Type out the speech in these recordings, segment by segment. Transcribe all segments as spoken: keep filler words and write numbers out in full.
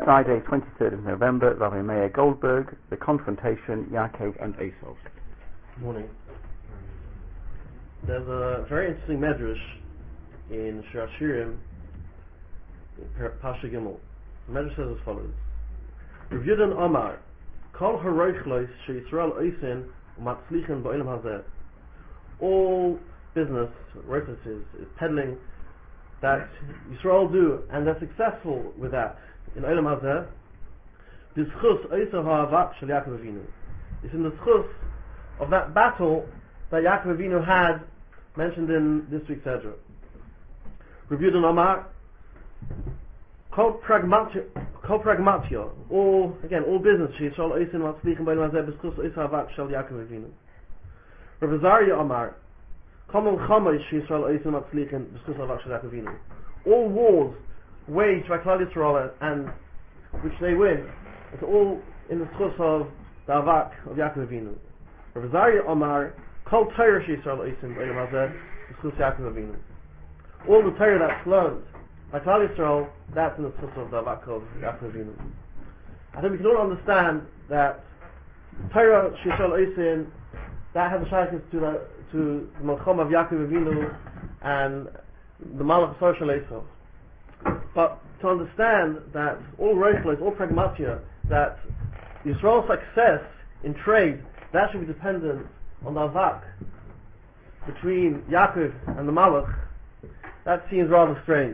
Friday, twenty-third of November, Rabbi Meir Goldberg, The Confrontation, Yaakov and Esau. Good morning. There's a very interesting medrash in Shir Hashirim, Pasha Gimel. The medrash says as follows: Rav Yudin Omar, Kol haroichlos sheYisrael oisin umatzlichen ba'olam hazeh. All business, roichlos is, is peddling, that Yisrael do, and they're successful with that in Olam Hazeh. The schus oiser ha'avak shel Yaakov Avinu. It's in the schus of that battle that Yaakov Avinu had mentioned in this week's Ezra. Rav Yudin Omar, Kol pragmatio, Kol pragmatio, all again, all business. Yisrael oisin matzlichen ba'olam hazeh b'schus oiser ha'avak shel Yaakov Avinu. Rav Azariah Omar, Kol milchamos Yisrael oisin matzlichen b'schus ha'avak shel Yaakov Avinu. All wars waged by Klal Yisrael and which they win, it's all in the schus of the avak of Yaakov Avinu. Rav Azariah Omar, Kol Torah Yisrael oisin ba'olam hazeh b'schus Yaakov Avinu. All the Torah that's learned by Klal Yisrael, that's in the schus of the avak of Yaakov Avinu. I think we can all understand that Torah Yisrael oisin, that has a shaykhis to the to the Malcham of Yaakov Avinu and the Malach Social Esau. But to understand that all roichlos, all pragmatia, that Yisrael's success in trade, that should be dependent on the avak between Yaakov and the Malach, that seems rather strange.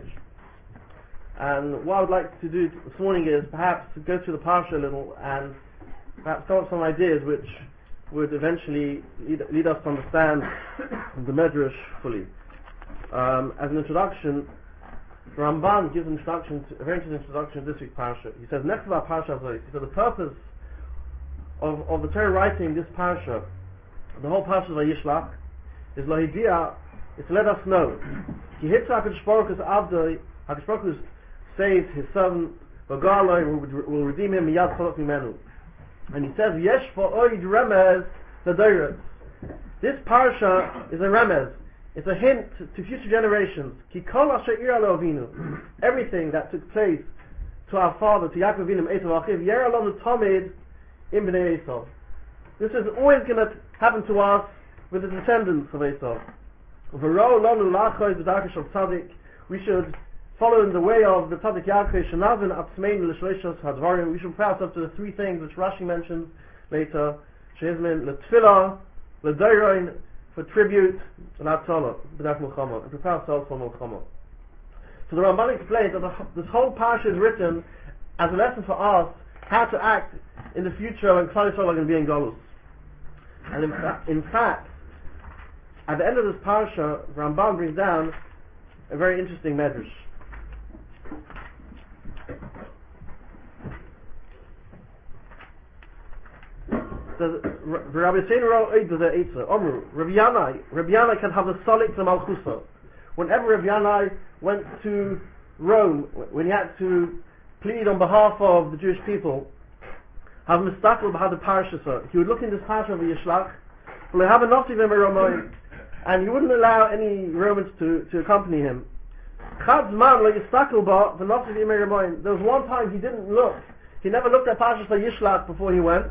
And what I would like to do this morning is perhaps to go through the parsha a little and perhaps come up with some ideas which would eventually lead, lead us to understand the Medrash fully. Um, as an introduction, Ramban gives an introduction, to, a very interesting introduction to this week's parsha. He says, next to our parsha, he said the purpose of, of the Torah writing this parsha, the whole parsha of Vayishlach, is lahidia, is to let us know. Ki hitzah HaKadosh Baruch Hu's avdoi, HaKadosh Baruch Hu saved his servant, V'galoi will redeem him miyad cholot mimenu. And he says, yesh v'oid remez l'doros. This parsha is a remez. It's a hint to future generations. Ki kol asher ira lo avinu. Everything that took place to our father, to Yaakov Avinu, Esau Achiv, yera lo tamid im bnei Esau. This is always going to happen to us with the descendants of Esau. V'ro lonu lachos v'darkesh of tzaddik. We should follow in the way of the tzaddik Yaakov. Shenavin atzmein l'shleishos hadvarim. We should prepare ourselves to the three things which Rashi mentions later. Shehizmin l'tfilah, l'dayroin, for tribute, and Atzalah, b'dak Mulchama, and prepare ourselves for Mulchama. So the Ramban explains that the, this whole parsha is written as a lesson for us how to act in the future when Klal Yisrael are going to be in Golus. And in, fa- in fact, at the end of this parsha, Ramban brings down a very interesting medrash. Says Rabbi Yisrael oid the Eitzah Omru Rabbi Yanai Rabbi Yanai can have a solik to Malchusa. Whenever Rabbi Yanai went to Rome, when he had to plead on behalf of the Jewish people, have mistakel b'had the parashah, he would look in this parasha of Yishlach, have a naftiv Romain, and he wouldn't allow any Romans to, to accompany him. Chad zman lo yistakel ba v'naftiv Romain. There was one time he didn't look. He never looked at parasha Yishlach before he went.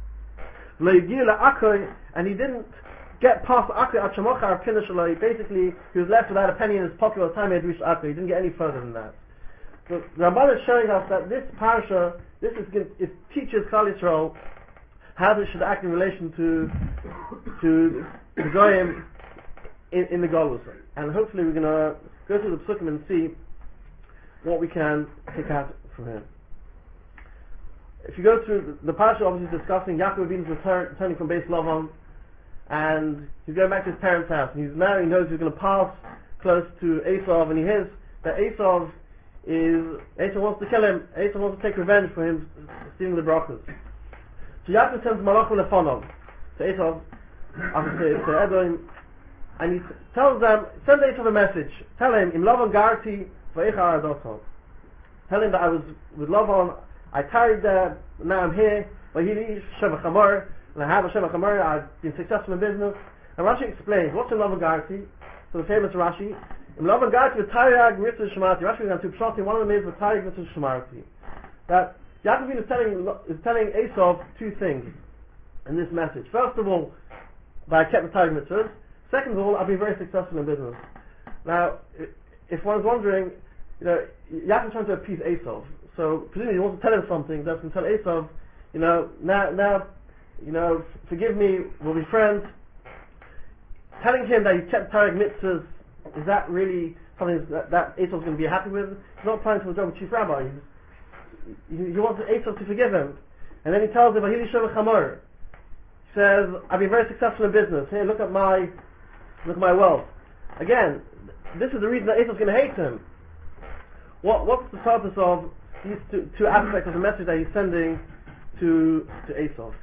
And he didn't get past Akoi at Shemochar Pinashalai. Basically, he was left without a penny in his pocket by the time he had reached Akoi. He didn't get any further than that. So the Ramban is showing us that this parasha, this is it teaches Klal Yisrael how they should act in relation to to the Goyim in, in the Golus. And hopefully we're going to go through the Psukim and see what we can take out from here. If you go through the, the parsha, obviously discussing Yaakov Avinu's return, returning from Beis Lavan, and he's going back to his parents' house, and he's now he knows he's going to pass close to Esau, and he hears that Esau is Esau wants to kill him. Esau wants to take revenge for him stealing the brachos. So Yaakov sends Malachim lefanov to Esau, after to Edom, and he tells them, send Esau a message. Tell him, Im Lavan garti v'eicha adoto. Tell him that I was with Lavan. I tarried there, now I'm here, and I have a Sheva Chamor, I've been successful in business. And Rashi explains, what's in Lavan Garti? So the famous Rashi, in Lavan Garti, V'tariyag Mitzvah Shemarti. Rashi is on two pshatim, one of them is V'tariyag Mitzvah Shemarti. that Yaakov is telling is telling Esav two things in this message. First of all, that I kept the Torah mitzvahs. Second of all, I've been very successful in business. Now, if one's wondering, you know, Yaakov's trying to appease Esav, so presumably he wants to tell him something that's going to tell Esav, you know, now, now, you know, forgive me, we'll be friends. Telling him that he kept Torah mitzvahs, is that really something that, that Esav's going to be happy with? He's not applying for the job of chief rabbi. He's, he, he wants Esav to forgive him, and then he tells him, "Ahili Shem Chamor." He says, "I've been very successful in business. Here, look at my, look at my wealth." Again, this is the reason that Esav's going to hate him. What, what's the purpose of these two, two aspects of the message that he's sending to to Esav?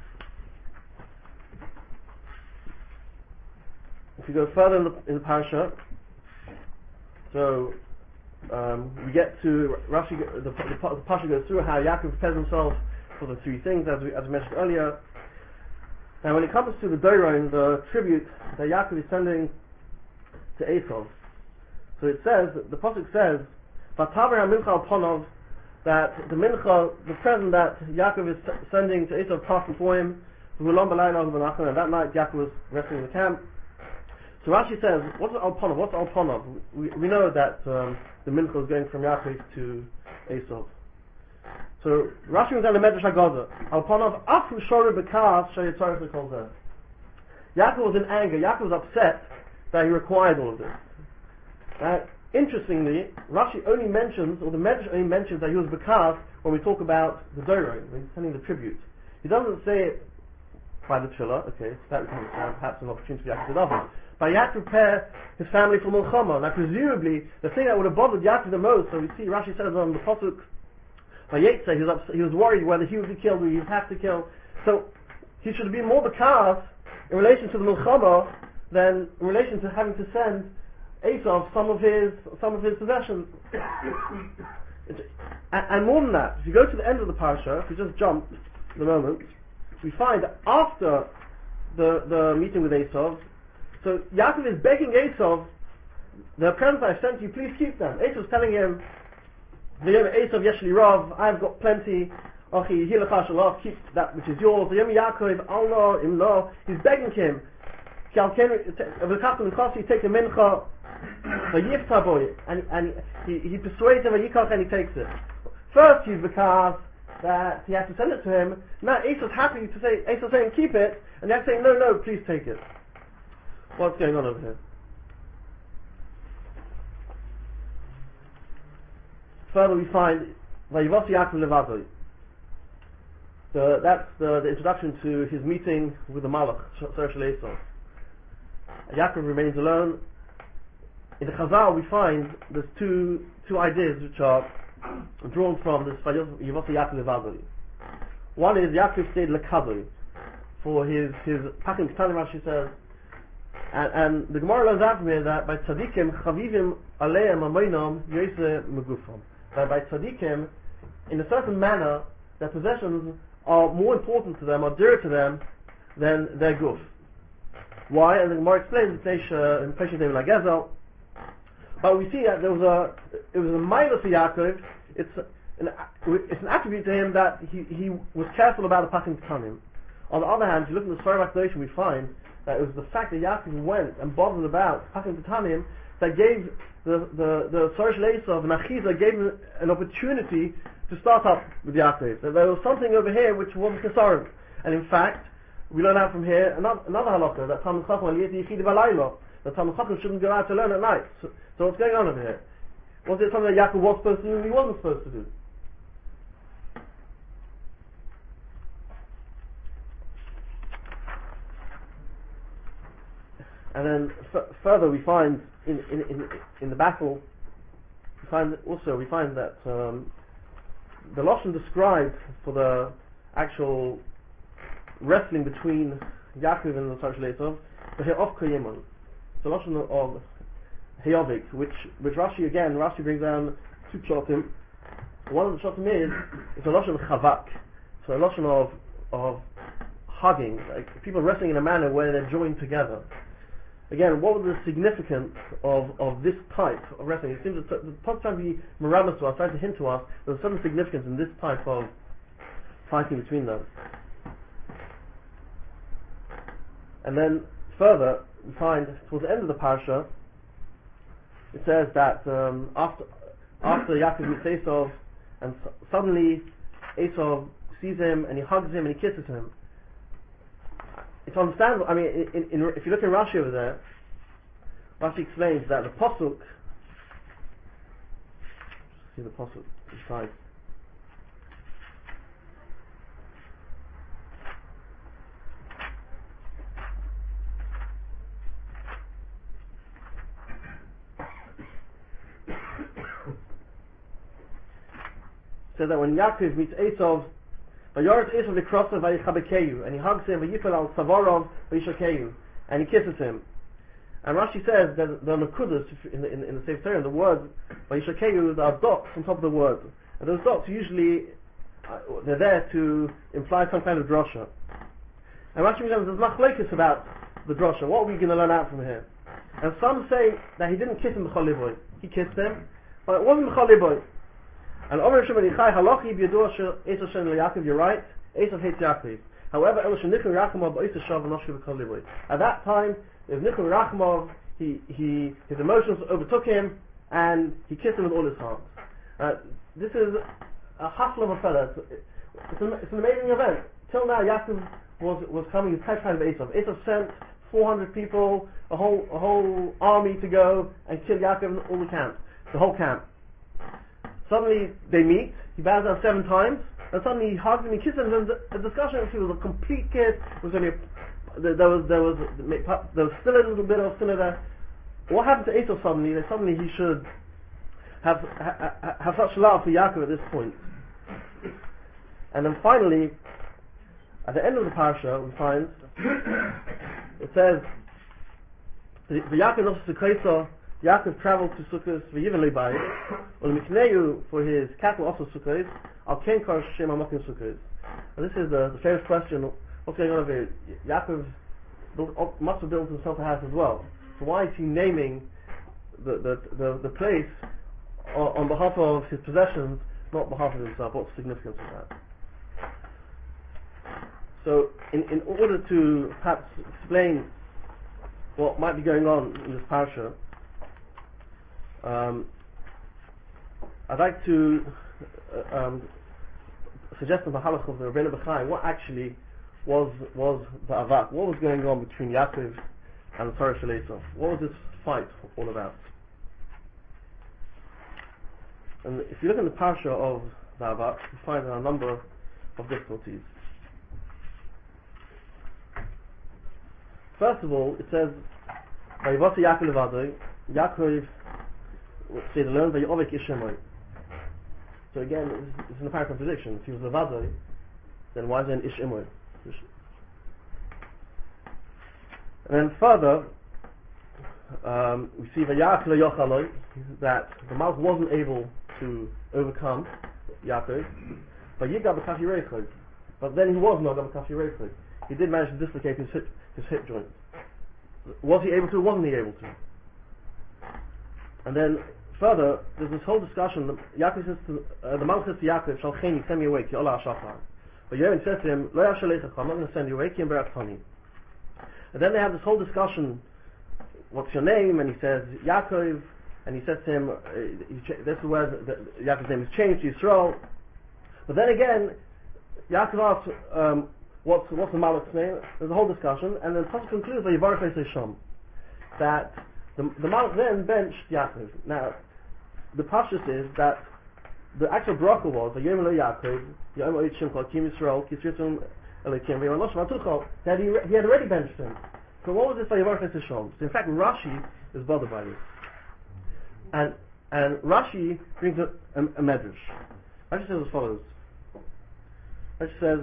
If you go further in the, in the parasha, so um, we get to Rashi. The, the, the parasha goes through how Yaakov prepares himself for the three things, as we as we mentioned earlier. Now, when it comes to the Doron, the tribute that Yaakov is sending to Esav, so it says, the pasuk says, "Vataver hamincha al ponov," that the mincha, the present that Yaakov is sending to Esav, passed before him. And that night, Yaakov was resting in the camp. So Rashi says, what's al ponov? What's al ponov? We, we know that um, the mincha is going from Yaakov to Esav. So Rashi was on the Medrash Haggadah. Al ponov afu shoru bekas shayitzarich lekol zeh. Yaakov was in anger. Yaakov was upset that he required all of this. Uh, interestingly, Rashi only mentions, or the Medrash only mentions that he was bekas when we talk about the Doron, when he's sending the tribute. He doesn't say it by the tefillah. Okay, so that becomes uh, perhaps an opportunity for Yaakov to daven. But he had to prepare his family for Milchama. Now presumably, the thing that would have bothered Yaakov the most, so we see Rashi says on the pasuk, by Yetzeh, he was ups- he was worried whether he would be killed or he would have to kill. So he should have been more bekas in relation to the Milchama than in relation to having to send Esav some of his some of his possessions. and, and more than that, if you go to the end of the parasha, if you just jump the moment, we find that after the the meeting with Esav, so Yaakov is begging Esav, the presents I sent you, please keep them. Esav's telling him, Esav yeshli rav, I've got plenty. Achi hilacha shalav, keep that which is yours. Yaakov alno imno, he's begging him. Take the mincha, and and he he persuades him, and he takes it. First, he's because that he has to send it to him. Now Esau's happy to say, Esau's saying keep it, and Yaakov saying no, no, please take it. What's going on over here? Further, we find Vayivos Yaakov levadoi. The, that's the, the introduction to his meeting with the Malach, Sarah Shel Esau. Yaakov remains alone. In the Chazal, we find there's two two ideas which are drawn from this Vayivos Yaakov levadoi. One is Yaakov stayed lekadoi for his his Pachim Ketanim, Rashi says, and, and the Gemara learns out from here that by tzadikim chavivim aleim amoinam yoseh megufam. That by tzadikim, in a certain manner, their possessions are more important to them, or dearer to them, than their guf. Why? And the Gemara explains in Pesach David Lagezel. But we see that there was a, it was a milah for Yaakov. It's an, it's an attribute to him that he, he was careful about the Pachim Ketanim. On the other hand, if you look at the story of Akdashim, we find that it was the fact that Yaakov went and bothered about Pachim Ketanim that gave the the the Sarah Shel Esau and Achiza gave him an opportunity to start up with Yaakov. That there was something over here which wasn't concerned. And in fact, we learn out from here another, another halakha that Talmud Chacham Yichid Balayla, that Talmud Chacham shouldn't go out to learn at night. So, so what's going on over here? Was it something that Yaakov was supposed to do and he wasn't supposed to do? And then f- further, we find in, in in in the battle, we find also we find that um, the lashon described for the actual wrestling between Yaakov and the Sarah Shel Esau, the He'ov Koyemon, the lashon of He'ovik, which which Rashi again Rashi brings down two pshatim. One of the pshatim is it's a lashon of Chavak, so a lashon of of hugging, like people wrestling in a manner where they're joined together. again, what was the significance of, of this type of wrestling? It seems that the Pasuk trying to be meramis to us, trying to hint to us there's a certain significance in this type of fighting between them. And then further, we find towards the end of the parasha, it says that um, after after Yaakov meets Esau, and s- suddenly Esau sees him and he hugs him and he kisses him. It's understandable. I mean, in, in, in, if you look at Rashi over there, Rashi explains that the pasuk. See the pasuk inside. Says that when Yaakov meets Esau, Vayoretz Esau v'krosov vayichabekeyu, and he hugs him, v'yipel al savarov v'yishakeyu, and he kisses him. And Rashi says that the nakudas in the in, in the Sefer Torah, the words v'yishakeyu, there are dots on top of the words, and those dots usually uh, they're there to imply some kind of drasha. And Rashi says there's machlekes about the drasha. What are we going to learn out from here? And some say that he didn't kiss him b'chol liboy. He kissed him, but it wasn't b'chol liboy. And Omer Shimon Yichai halachi b'yadua Esau shen Yaakov. You're right. Esau hates Yaakov. However, Elo shenichol Rachmov b'Esau shav v'noshke b'kol liboy. At that time, if Nichol Rachmov, he he his emotions overtook him, and he kissed him with all his heart. Uh, this is a hustle of a fella. It's, it's, an, it's an amazing event. Till now, Yaakov was was coming as head of Esau. Esau sent four hundred people, a whole a whole army to go and kill Yaakov and all the camp, the whole camp. Suddenly they meet, he bows down seven times, and suddenly he hugs him, he kisses him, and the, the discussion actually was a complete kiss. It was only a, there, there was there was there was still a little bit of sinner there. What happened to Esau suddenly? That suddenly he should have ha, have such love for Yaakov at this point. And then finally, at the end of the parasha, we find it says, "The Yaakov also Sukkot." Yaakov traveled to Sukkot v'yiven lebayit, u'lemikneyu for his cattle also Sukkot. Al ken kar Shem hamakim Sukkot. And this is the, the famous question: what's going on over here? Yaakov built, must have built himself a house as well. So why is he naming the the the, the place on, on behalf of his possessions, not on behalf of himself? What's the significance of that? So, in in order to perhaps explain what might be going on in this parasha, Um, I'd like to uh, um, suggest in the halach of the Rabbeinu Bechai what actually was was the avak, what was going on between Yaakov and the Torah Shel Esau. What was this fight all about? And if you look in the parasha of the avak, you find there are a number of difficulties. First of all, it says, "Vayivasi Yaakov levado." Yaakov stayed alone, but Yovik Ishemoy. So again, it's, it's an apparent contradiction. If he was Levado, then why is there an Ishemoy? And then further, um, we see Vayach Yochaloy, that the mouth wasn't able to overcome Yaakov, but Yigab B'Kafi Reichod. But then he was not B'Kafi Reichod. He did manage to dislocate his hip, his hip joint. Was he able to? Wasn't he able to? And then further, there's this whole discussion. The, Yaakov says to, uh, the Malach says to Yaakov, "Shalcheni, send me away, ki ola hashachar." But Yehuda says to him, "Lo yashalecha, I'm not going to send you away, ki emberat chani." And then they have this whole discussion. What's your name? And he says Yaakov, and he says to him, uh, he ch- "This is where the, the, Yaakov's name is changed to Yisrael." But then again, Yaakov asks, um, "What's what's the Malach's name?" There's a whole discussion, and then Pasuk concludes by Yivarech Sham, that the, the Malach then benched Yaakov. Now, the pashtus is that the actual bracha was Vayom Lo Yaakov Yom Oid Shimcha Kim Yisrael Kisritum Elikim Vayom Lo Shmatuchol, that he, he had already benched him. So what was this Vayivarech Sham? So in fact, Rashi is bothered by this, and and Rashi brings a, a, a medrash. Rashi says as follows. Rashi says,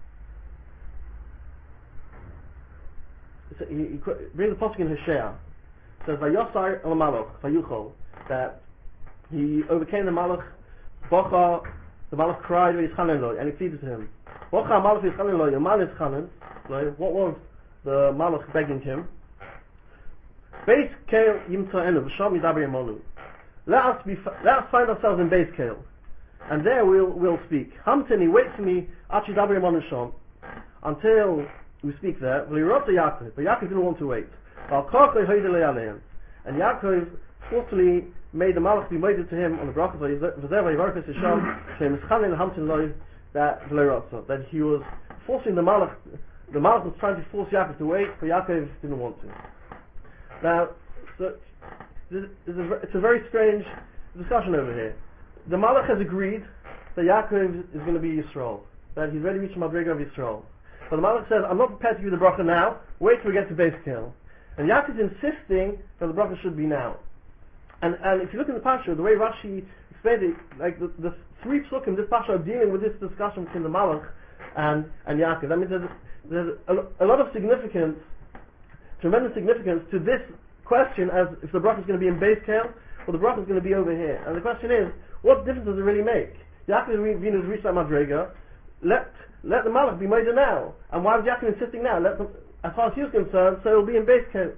he, he brings the pasuk in Hosea. Says Vayosar El Malach Vayuchol, that he overcame the Malach. Bocha, the Malach cried v'yischanel, and he pleaded to him. Bocha Malach v'yischanel, Yaman yischanel. What was the Malach begging him? Beis Kale Yimta'enu V'Sham Yidaber Yamonu. Let us be, let us find ourselves in Beis Kale, and there we'll we'll speak. Hamtini, wait for me, Ach Yidaber Yamonu Sham, until we speak there. V'Lirot Yaakov, but Yaakov didn't want to wait. V'Al Korchoi Hoydele Aleim, and Yaakov forcefully made the Malach be moided to him on the brachas V'Zev Yivarkas Yisham Shem Eschanin Hamtin Loi, that V'Lirot, that he was forcing the Malach. The Malach was trying to force Yaakov to wait, but Yaakov didn't want to. Now, so this is a, it's a very strange discussion over here. The Malach has agreed that Yaakov is going to be Yisrael, that he's ready to reach the Madriga of Yisrael. But the Malach says, I'm not prepared to give the bracha now, wait till we get to Beis Kale. And Yaakov is insisting that the bracha should be now. And and if you look in the Pasha, the way Rashi explained it, like the, the three psukim, this Pasha are dealing with this discussion between the Malach and, and Yaakov. That means there's, there's a, a lot of significance, tremendous significance to this question as if the bracha is going to be in Beis Kale or the bracha is going to be over here. And the question is, what difference does it really make? Yaakov has reached that Madrega, let let the Malach be made now. And why was Yaakov insisting now? Let them, as far as he was concerned, so it will be in Beis Kale.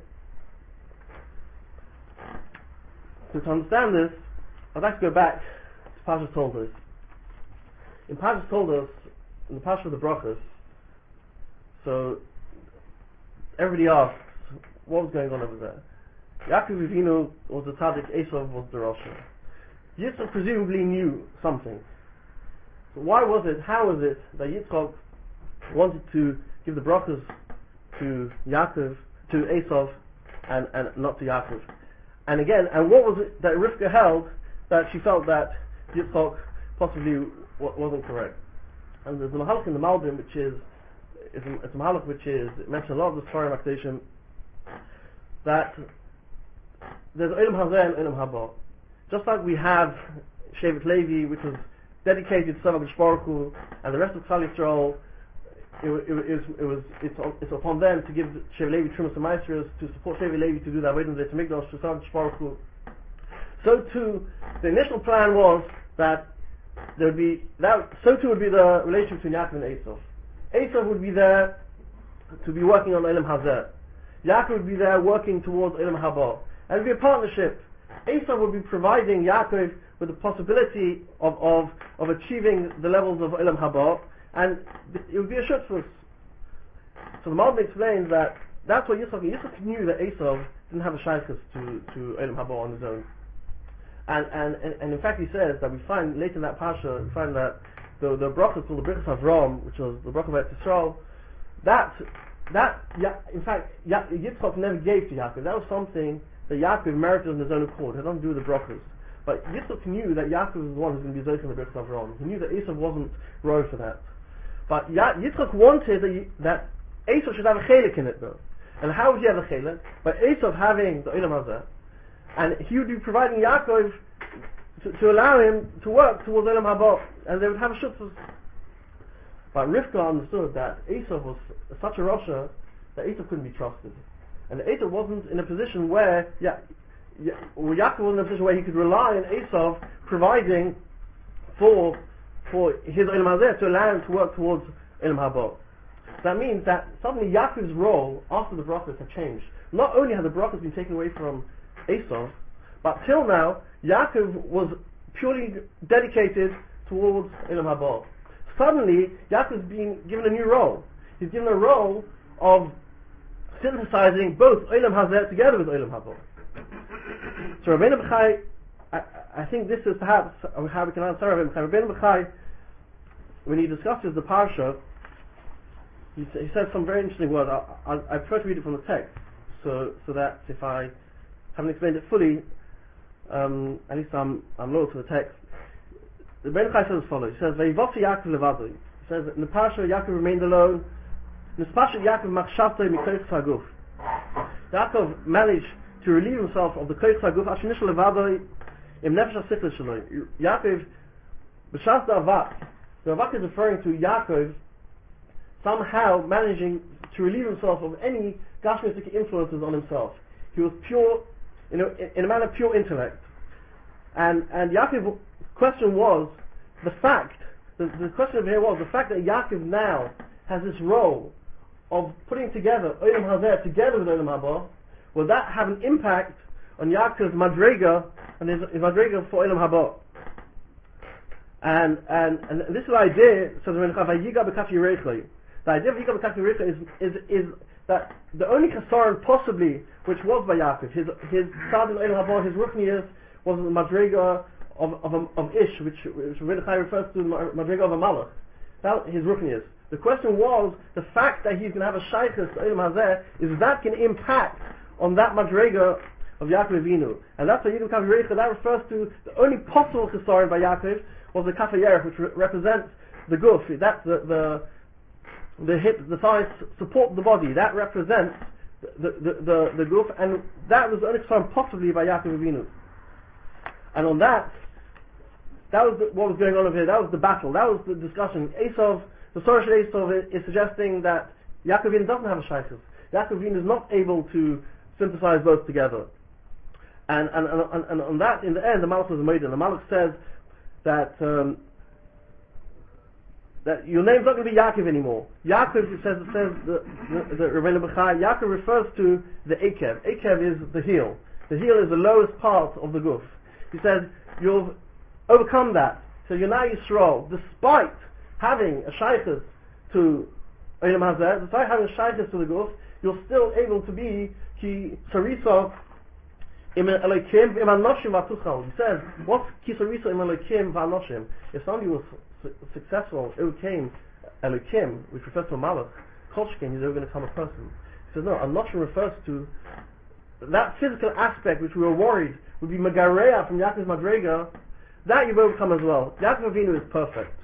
So to understand this, I'd like to go back to Parshas Toldos. In Parshas Toldos, in the Parsha of the Brachos, so everybody asks, what was going on over there? Yaakov Avinu was the tzaddik, Esav was the Rasha. Yitzchak presumably knew something. So why was it, how was it that Yitzchak wanted to give the brachas to Yaakov, to Esav, and, and not to Yaakov? And again, and what was it that Rivka held that she felt that Yitzchak possibly w- wasn't correct? And there's a mahalach in the Malbim, which is, it's a, it's a mahalach which is, it mentions a lot of the Sfarim Akdeshim, that there's Olam Hazeh and Olam Haba. Just like we have Shevet Levi, which was dedicated to Savak Baruch Hu, and the rest of Klal Yisrael, it, it, it, was, it was it's, it's upon them to give Shevet Levi Trumas and Maestros, to support Shevet Levi to do that waiting there to make those to Savak Baruch Hu. So too, the initial plan was that there would be that. So too would be the relationship between Yaakov and Esav. Esav would be there to be working on Olam Hazeh. Yaakov would be there working towards Olam Haba. And it would be a partnership. Esav would be providing Yaakov with the possibility of, of, of achieving the levels of Olam Haba, and it would be a shutfus. So the Malbim explains that that's what Yitzchak, Yitzchak knew that Esav didn't have a shaykhus to, to Olam Haba on his own. And, and, and, and in fact he says that we find later in that Pasha, we find that the, the brachas called the Brichas Avram, which was the brachah of Eretz Yisrael, that, that, in fact, Yitzchak never gave to Yaakov. That was something that Yaakov merited on his own accord. It had nothing to do with the brachas. But Yitzchak knew that Yaakov was the one who was going to be Zoch in the Brichas Avram. He knew that Esav wasn't row for that. But ya- Yitzchak wanted that, y- that Esav should have a chelik in it though. And how would he have a chelik? By Esav having the Olam Hazeh. And he would be providing Yaakov to, to allow him to work towards Olam Haba, and they would have a shutfus. But Rivka understood that Esav was such a Rasha that Esav couldn't be trusted, and Esav wasn't in a position where yeah, yeah, well, Yaakov wasn't in a position where he could rely on Esav providing for for his Olam Hazeh to allow him to work towards Olam Haba. That means that suddenly Yaakov's role after the brachas had changed. Not only had the brachas been taken away from Esav, but till now Yaakov was purely dedicated towards Olam Haba. Suddenly Yaakov's been given a new role. He's given a role of synthesizing both Olam Hazeh together with Olam Haba. So Rabbeinu Bechai, I, I think this is perhaps how we can answer Rabbeinu Bechai. Rabbeinu Bechai, when he discusses the parsha, he, he says some very interesting words. I, I, I prefer to read it from the text, so so that if I haven't explained it fully, um, at least I'm I'm loyal to the text. The Ben Chai says as follows. He says, "Vayivotzi Yaakov levado." He says that in the Parsha Yaakov remained alone. In the Parsha Yaakov machshavtoi mikoich tzaguf. Yaakov managed to relieve himself of the koich tzaguf ashinish levado im nefesh hasichlis shelo. Yaakov b'shas da'avak. The avak is referring to Yaakov somehow managing to relieve himself of any gashmistic influences on himself. He was pure, you know, in, in a manner pure intellect. And and Yaakov's question was the fact, the, the question over here was the fact that Yaakov now has this role of putting together Olam Hazeh together with Olam Haba will that have an impact on Yaakov's madrega and his, his madrega for Olam Haba? And, and and this is the idea. So the idea of Yiga B'Kaf Yerecha is is is that the only Chasaron possibly which was by Yaakov, his his Tzad in Olam Haba, his Ruchnius was the madrega of of, of Ish, which which Mordechai refers to the madrega of a Malach. That his Ruchnius. The question was the fact that he's going to have a Shaykhus to Olam Hazeh, is that going to impact on that madrega of Yaakov Avinu? And that's why Yiga B'Kaf Yerecha, that refers to the only possible Chasaron by Yaakov was the Kaf HaYerech, which re- represents the guf. That's the, the the hip, the thighs support the body. That represents the the the, the guf, and that was the only Chasaron possibly by Yaakov Avinu. And on that, that was the, what was going on over here. That was the battle. That was the discussion. Esav, the Sorosh Esav is, is suggesting that Yaakov Avinu doesn't have a shaykhus. Yaakov Avinu is not able to synthesize both together. And and, and, and, and on that, in the end, the Malach was made. And the Malach says that um, that your name's not going to be Yaakov anymore. Yaakov, it says, it says the, the, the Rebbeinu B'chai, Yaakov refers to the Akev. Akev is the heel. The heel is the lowest part of the guf. He says, you've overcome that. So you're now Yisrael, despite having a shaykhus to Olam Hazeh, despite having a shaykhus to the guf, you're still able to be ki sarisa im Elokim im Anoshim v'atuchal. He says, what's ki sarisa im Elokim v'anoshim? If somebody was su- successful, it came Elokim, which refers to a malach, kolshkin, he's ever going to become a person. He says, no, Anoshim refers to that physical aspect which we were worried would be Magareya from Yaakov's Madrega, that you've overcome as well. Yaakov Avinu is perfect.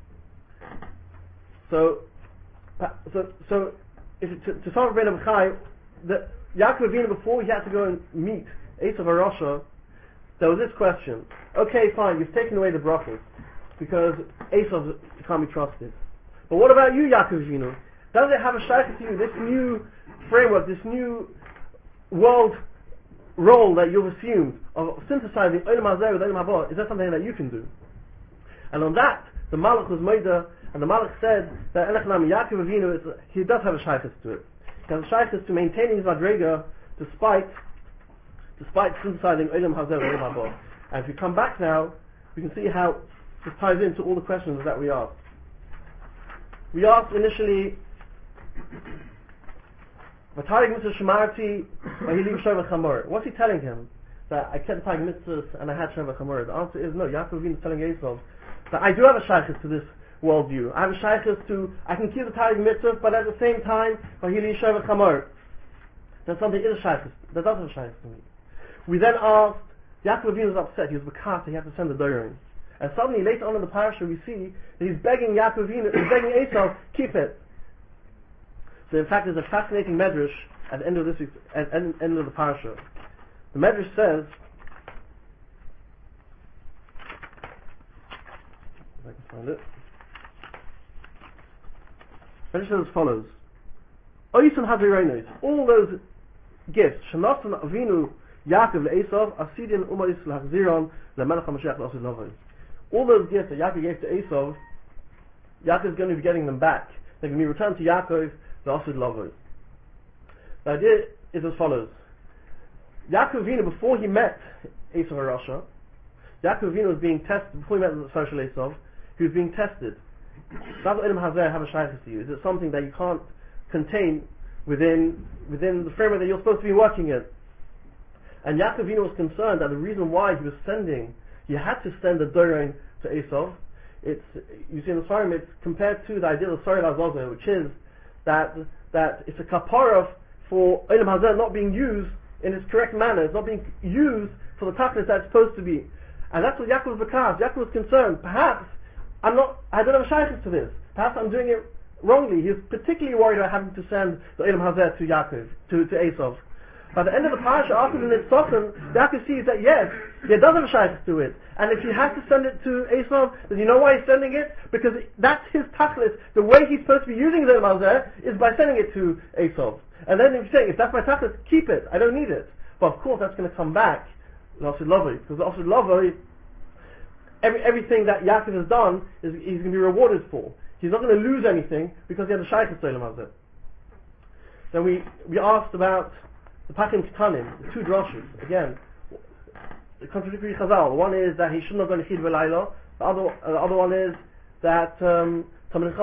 So, so, so, if it, to, to solve Rebbeinu B'chai, the Yaakov Avinu, before he had to go and meet Esav HaRasha, there was this question. Okay, fine, you've taken away the brachos because Esav can't be trusted. But what about you, Yaakov Avinu? Does it have a shaykhus to you? This new framework, this new world role that you've assumed of synthesizing Olam Hazeh with Olam Haba, is that something that you can do? And on that, the Malach was Moida, and the Malach said that Elechnam Yaakov Avinu, is, he does have a shaykhus to it. He has a shaykhus to maintaining his Madrega despite despite synthesizing Olam Hazeh with Olam Haba. And if we come back now, we can see how this ties into all the questions that we asked. We asked initially, what's he telling him? That I kept the Tag Mitzvahs and I had Shem v'Chamor. The answer is no. Yaakov Avinu is telling Esav that I do have a shaykhus to this worldview. I have a shaykhus to, I can keep the Tag Mitzvahs, but at the same time, that something is a shaykhus. That doesn't have a shaykhus to me. We then asked, Yaakov Avinu was upset. He was bekat. He had to send the Dorim. And suddenly, later on in the parasha, we see that he's begging Yaakov Avinu, he's begging Esav, keep it. So in fact, there's a fascinating medrash at the end of this, at the end, end of the parasha. The medrash says, if I can find it. The medrash says as follows: Oisun Hazironos, all those gifts, Shanasan Avinu Yaakov leEsav, Asidin Umayis Lahziron leMelech HaMashiach leOsid Lovos. All those gifts that Yaakov gave to Esav, Yaakov is going to be getting them back. They're going to be returned to Yaakov leOsid Lovos. The idea is as follows: Yaakov Avinu, before he met Esav HaRasha, Yaakov Avinu was being tested. Before he met the social Esav, he was being tested. Does Olam Hazeh have a shaykhus to you? Is it something that you can't contain within within the framework that you're supposed to be working in? And Yaakov Avinu was concerned that the reason why he was sending, he had to send the Doron to Esav. It's, you see in the Sfarim, it's compared to the idea of Sorel Azazel, which is that that it's a kapara for Olam Hazeh not being used in its correct manner. It's not being used for the tachlis that it's supposed to be. And that's what Yaakov was bekas. Yaakov was concerned. Perhaps I'm not, I don't have a shaykhus to this. Perhaps I'm doing it wrongly. He was particularly worried about having to send the Olam Hazeh to Yaakov, to, to Esav. By the end of the parasha, after the Nitzachim, Yaakov sees that yes, he does have a shaykhus to it. And if he has to send it to Esav, then you know why he's sending it? Because that's his tachlis. The way he's supposed to be using the Olam Hazeh is by sending it to Esav. And then he's saying, if that's my tachlis, keep it. I don't need it. But of course that's going to come back, l'Osid Lovoi. Because l'Osid Lovoi, every, everything that Yaakov has done, is he's going to be rewarded for. He's not going to lose anything because he had a shaykhus to Olam Hazeh. Then we, we asked about the Pachim Ketanim, the two droshes, again, the contradictory Chazal. One is that he shouldn't have gone to Chid V'Layla. The other, uh, the other one is that um, again,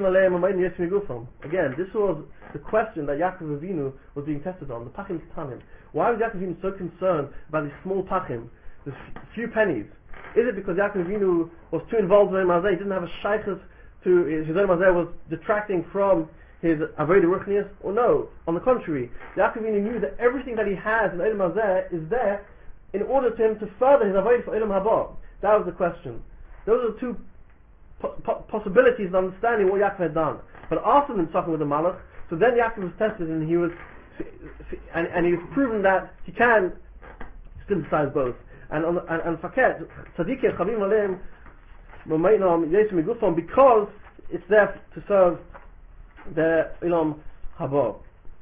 this was the question that Yaakov Avinu was being tested on, the Pachim Ketanim. Why was Yaakov Avinu so concerned about these small Pachim, these few pennies? Is it because Yaakov Avinu was too involved in Olam Hazeh, he didn't have a shaykhus to, his Olam Hazeh was detracting from his Avodah Ruchnius? Or no, on the contrary, Yaakov Avinu knew that everything that he has in Olam Hazeh is there in order to him to further his Avodah for Olam Haba. That was the question. Those are the two po- po- possibilities of understanding what Yaakov had done. But after the talking with the Malach, so then Yaakov was tested and he was and, and he was proven that he can synthesize both. And on, and and Faket Tzadikei Chavim Aleim Mo'meinam Yesu Migufam, because it's there to serve the Olam Haba.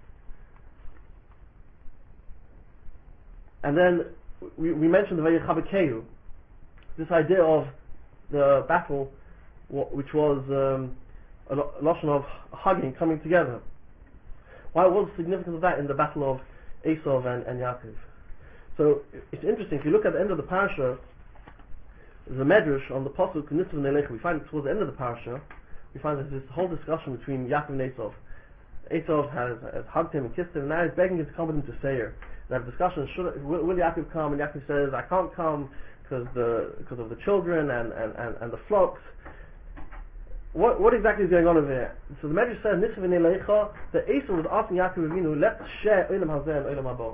And then we, we mentioned the Vayichabekeu, this idea of the battle, which was um, a lotion of hugging, coming together. Why was the significance of that in the battle of Esau and, and Yaakov? So it's interesting, if you look at the end of the parasha, there's a medrash on the pasuk Nitzv Nelecha. We find it towards the end of the parasha, we find there's this whole discussion between Yaakov and Esau. Esau has, has hugged him and kissed him, and now he's begging him to come with him to Seir. They have a discussion, should, will, will Yaakov come? And Yaakov says, I can't come because the because of the children and, and, and, and the flocks. What what exactly is going on over here? So the Medrash says, Nitzv Nelecha, that Esau was asking Yaakov Avinu, let's share Olam Hazeh and Olam Haba.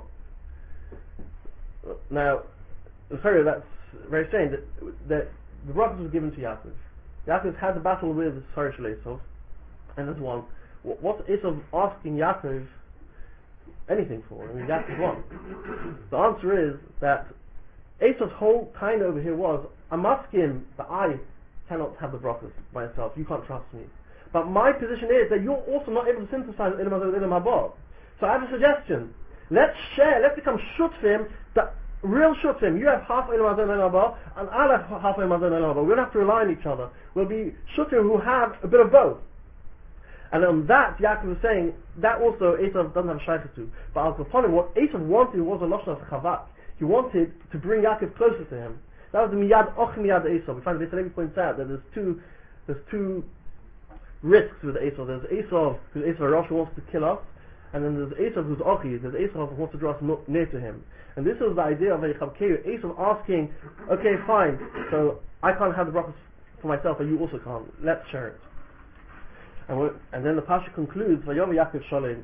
Now, sorry, that's very strange, that, that the brachas was given to Yaakov. Yaakov had the battle with Sarah Esau, and there's one. What's Esau asking Yaakov anything for? I mean, Yaakov won. The answer is that Esau's whole kind over here was, I'm asking that I cannot have the brachas by myself, you can't trust me. But my position is that you're also not able to synthesize Olam Hazeh with Olam Haba. So I have a suggestion. Let's share, let's become shutfim, the real shutfim. You have half Olam Hazeh and Olam Haba, and I'll have half Olam Hazeh and Olam Haba. We don't have to rely on each other. We'll be shutfim who have a bit of both. And on that, Yaakov was saying, that also Esau doesn't have a shaykhus to. But as upon him, what Esau wanted was a lashon of chavak. He wanted to bring Yaakov closer to him. That was the miyad och miyad Esau. We find Beis Halevi points out that there's two, there's two risks with Esau. There's Esau, who Esau Rosh wants to kill us, and then there's Esau who's ochi. There's Esau who wants to draw us no, near to him. And this is the idea of Vayichabekeu. Esau asking, okay, fine, so I can't have the brachas for myself, and you also can't. Let's share it. And, and then the Pasha concludes, Vayom Yaakov Shalem.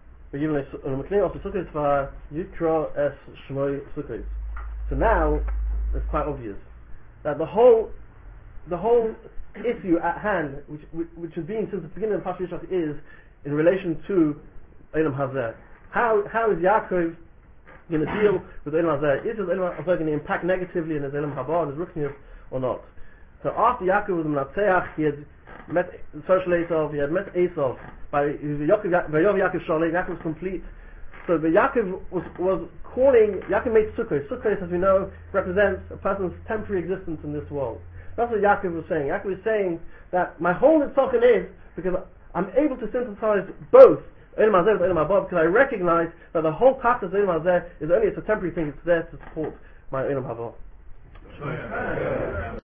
So now it's quite obvious that the whole the whole issue at hand, which which has been since the beginning of Pasha Yishlach, is in relation to Olam Hazeh. How how is Yaakov going to deal with Olam Hazeh? Is his Olam Hazeh going to impact negatively in his Olam Haba and his Ruchnius or not? So after Yaakov was Menatzeach, he had met social Esau, he had met Esau by Yaakov Yaakov Shalem. Yaakov was complete. So the Yaakov was, was calling, Yaakov made Sukkot. Sukkot, as we know, represents a person's temporary existence in this world. That's what Yaakov was saying. Yaakov was saying that my whole Nitzachon is because I'm able to synthesize both Olam Hazeh and Olam Haba, because I recognize that the whole path of Olam Hazeh is only it's a temporary thing, it's there to support my Olam Haba.